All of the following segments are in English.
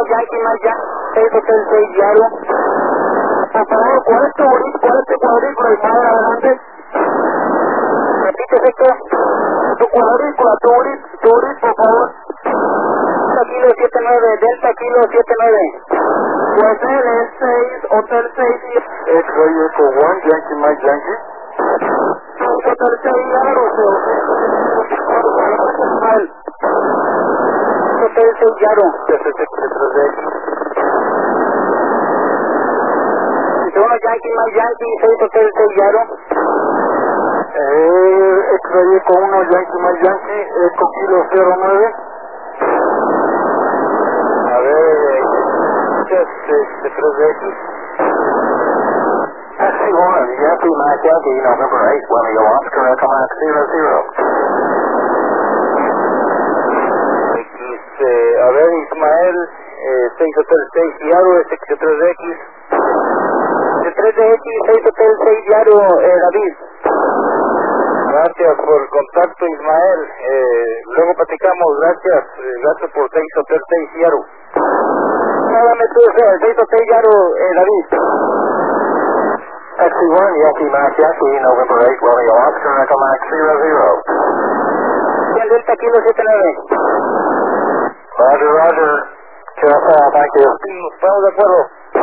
Yankee Mike Yankee 6 Hotel 6 Yaro. Por favor, ¿cuál es tu cuadrícula, Ismael? Adelante. Repite esto. Tu cuadrícula, tu URIS, por favor. Delta Kilo 79, Delta Kilo 79. Hotel 6, Hotel 6. X-Ray Echo 1, Yankee Mike Yankee. Hotel 6 Yaro. Hotel 6 Yaro. Uno Yankee Mike Yankee 6 Hotel 6 Yaro. X-Ray Echo 1, Yankee Mike Yankee, Echo Kilo 09. A ver, 3X. Taxi 1, Yankee Mike Yankee, November 8, Romeo Oscar, Echo Max 00. A ver, Ismael, 6 Hotel 6 Yaro, X3X. 3DX 6 Hotel 6 Yaro, David. Gracias por el contacto, Ismael. Luego platicamos. Gracias. Gracias por 6 Hotel 6 Yaro. Dame tú, 6 Hotel Yaro, David. Taxi 1, Yankee Mike Yankee, November 8, Romeo Oscar, Echo Max 00. Delta Kilo 79. Roger, Roger. Thank you. Estamos de acuerdo.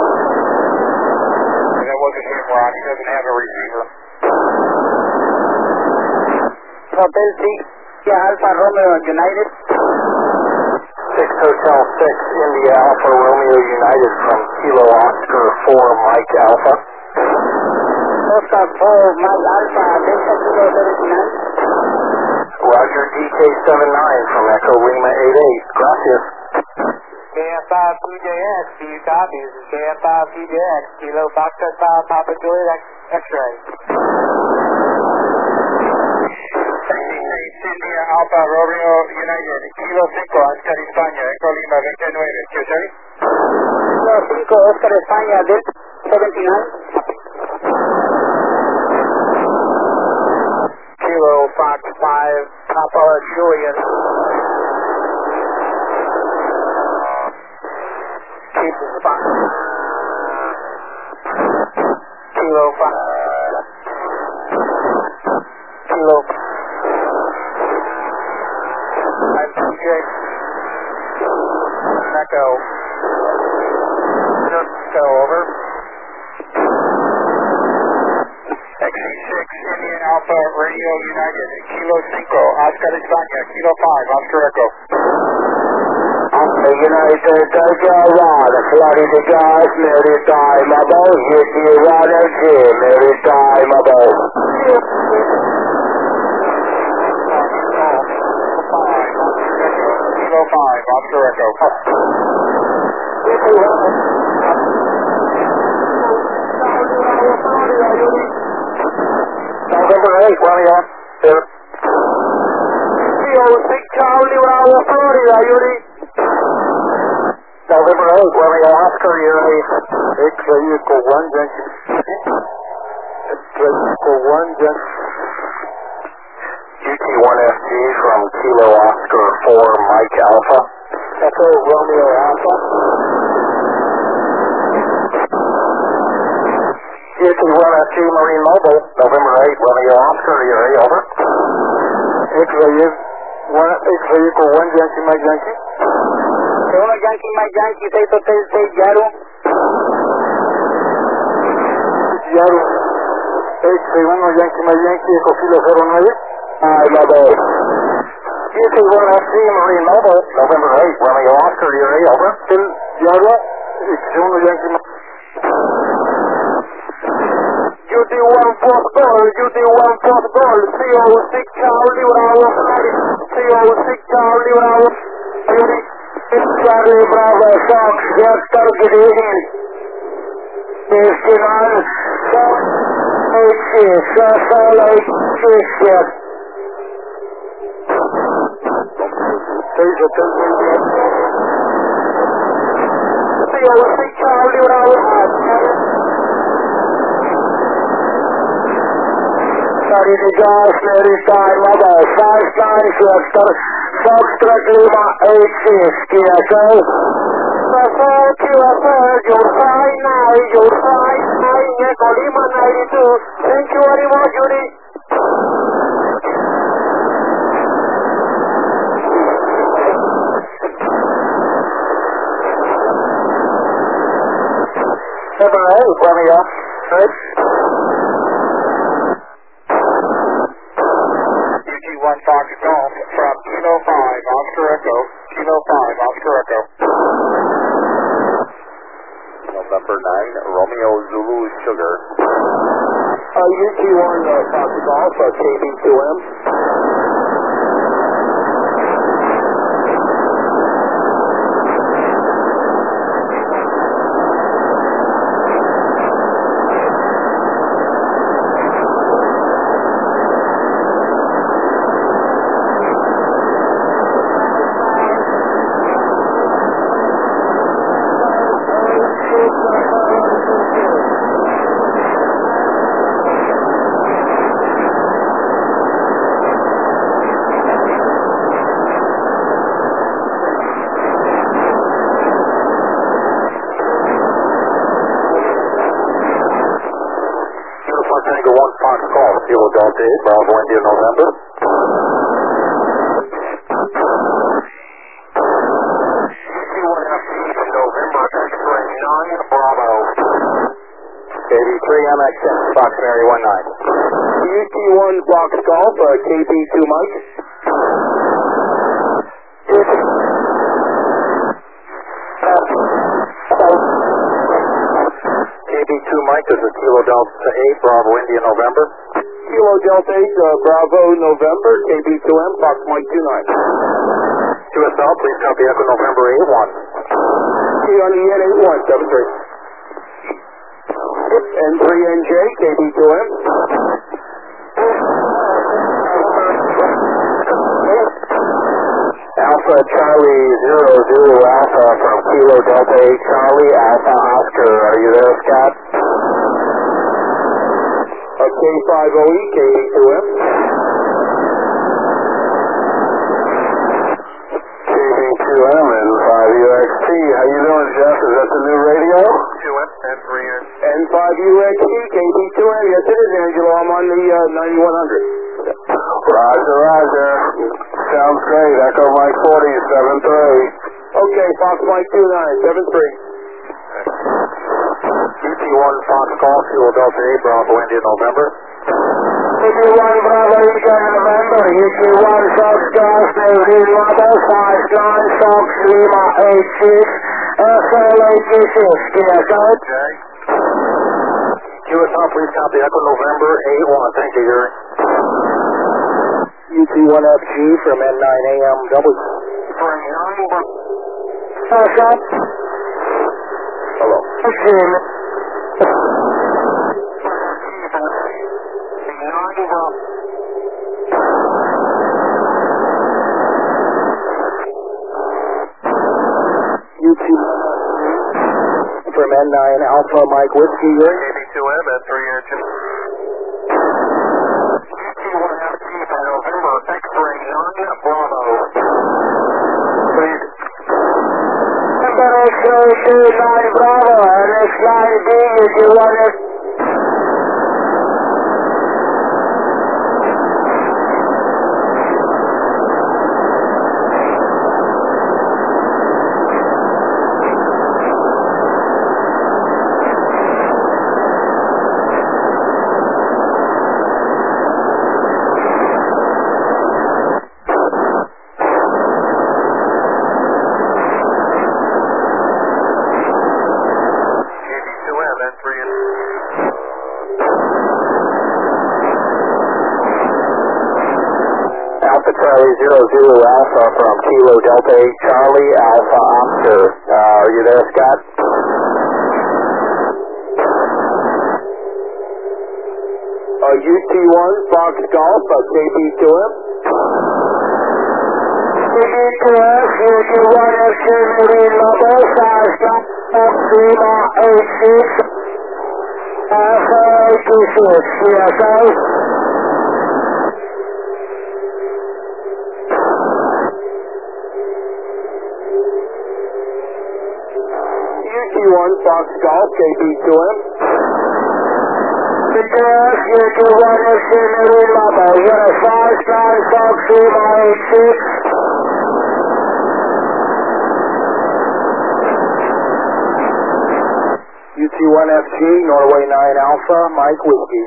That wasn't him, Ron. He doesn't have a receiver. Hotel 6, Alpha Romeo United. 6 Hotel 6, India Alpha Romeo United from Kilo Oscar 4 Mike Alpha. Oscar 4 Mike Alpha, Delta Kilo 79. Roger, DK79 from Echo Lima 88. Gracias. KF5 CJX, do you copy? This is KF5 CJX, Kilo Foxtrot 5 Papa Juliet X-Ray. India Alpha Romeo United, Kilo 5, Oscar España, Echo Lima 29. ¿Qué Kilo 5, Oscar España, Delta 79. Kilo Fox 5 Papa Juliet. Keep the spot. Kilo 5. Kilo 5 CJ. Echo. Echo over. XE6 Indian Alpha Radio United, Kilo 5, Oscar España, Kilo 5, Oscar Echo. United Tajawad, Florida Jazz, Maritime Above, UT1 and J, Maritime Above. Kilo 5, Oscar Echo. November 8, Romeo. Kilo 6 Charlie Bravo, Florida, Yuri. November 8, Romeo Oscar, Yuri. X-Ray Echo 1, Yankee. X-Ray Echo 1, Yankee. UT1FG from Kilo Oscar 4, Mike Alpha. Echo Romeo Alpha. UT1FG Marine Mobile, November 8, Romeo Oscar, Yuri, over. X-Ray Echo 1, Yankee, Mike Yankee. Segundo Yankee Mike Yankee 6 Hotel 6 Yaro. Yaro. X-Ray 1, Yankee Mike Yankee, Echo Kilo 09. Mobile. UT1FG Marine Mobile, November 8, Romeo Oscar, Yuri, over. Yaro. X-Ray 1, Yankee Mike. UT1 fourth goal, CO6 Charlie Bravo, CO6 Charlie Bravo, Charlie Bravo, Fox, Vector, good evening. Festival, Fox, CO6 Charlie Bravo, Florida Jazz, Maritime Mobile, 5 times Vector, Foxtrot Lima 86, KSO. your side 9, Echo Lima 92. Thank you very much, Judy. Romeo. Good. UT1 Fox Golf from Kilo 5, Oscar Echo. Kilo 5, Oscar Echo. November 9, Romeo Zulu Sugar. UT1 Fox Golf, KB2M. Tango 1 Fox Golf, Kilo Delta 8, Bravo India November. November X-ray 9, Bravo. KB3MX10, Fox Mary 19. UT1 Fox Golf, KB2 Mike. KB2 Mike, this is Kilo Delta 8, Bravo India November. Kilo Delta 8, Bravo November, KB2M, Fox Mike 29. QSL, please copy Echo November 81. On EN 8173. N3NJ, KB2M. Alpha Charlie 00 Alpha from Kilo Delta 8 Charlie, Alpha Oscar. Are you there, Scott? K5OE, KB2M. KB2M and 5UXT. How you doing, Jeff? Is that the new radio? 2M and 3N. N5UXT, KB2M. Yes, it is, Angelo. I'm on the 9100. Roger, roger. Sounds great. Echo Mike 40, 7-3. Okay, Fox Mike 29, 7-3. UT1 Fox Golf, Kilo Delta 8, Bravo India November. UT1 Bravo India November, UT1 Fox Golf, Navy Lima 59 Fox Lima 86, SL86, QSL. Okay. QSL, please copy Echo November 81. Thank you, Gary. UT1FG from N9AMW. Shop. Hello. UT from N9 Alpha Mike Whiskey. KB2M and 3N. UT1FG from November X-ray 9, Bravo. Please. Number X-ray 9 Bravo, and X9B, UT1F. Charlie 00 Alpha from Kilo Delta 8 Charlie, Alpha Oscar. Are you there, Scott? UT1 Fox Golf, KB2M. KB2M, UT1 FC Marine Level, Fox Golf, Lima 86, Alpha 86, CSO. Fox Golf, KB to him. Yes, UK1 Mary Lama, Winner 59 Fox 386. UT1FG, Norway 9 Alpha, Mike Whiskey.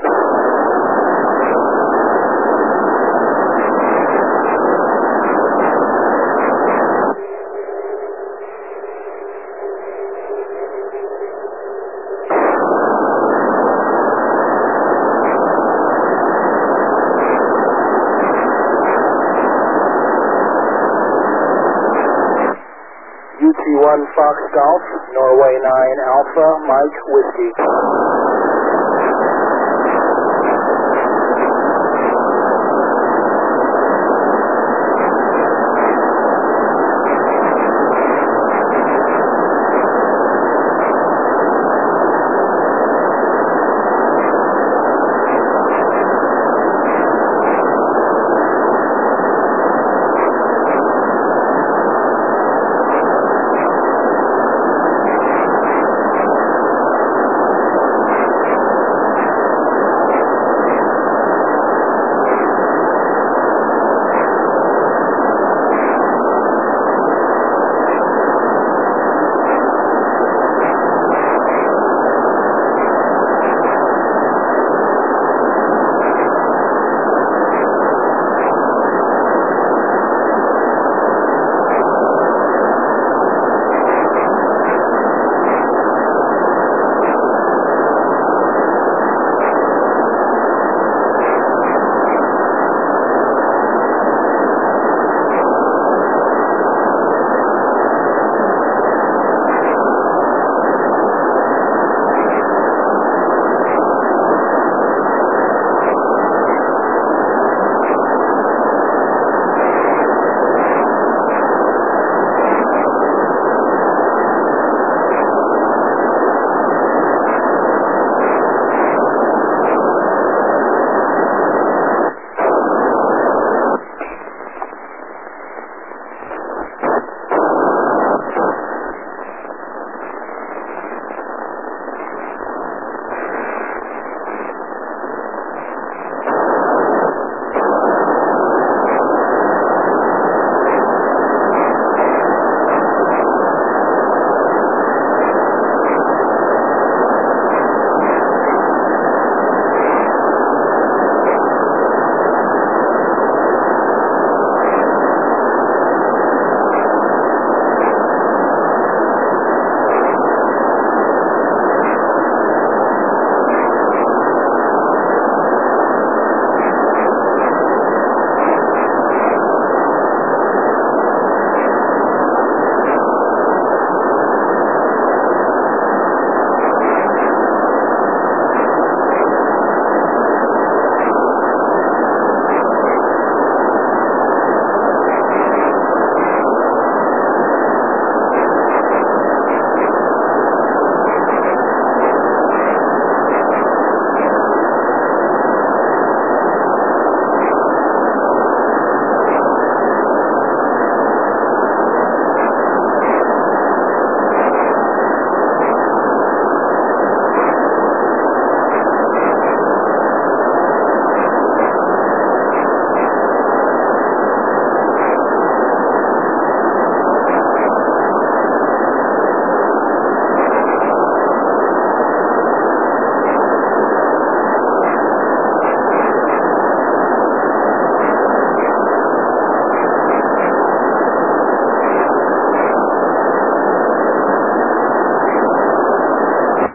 UT1 Fox Golf, Norway 9 Alpha, Mike Whiskey.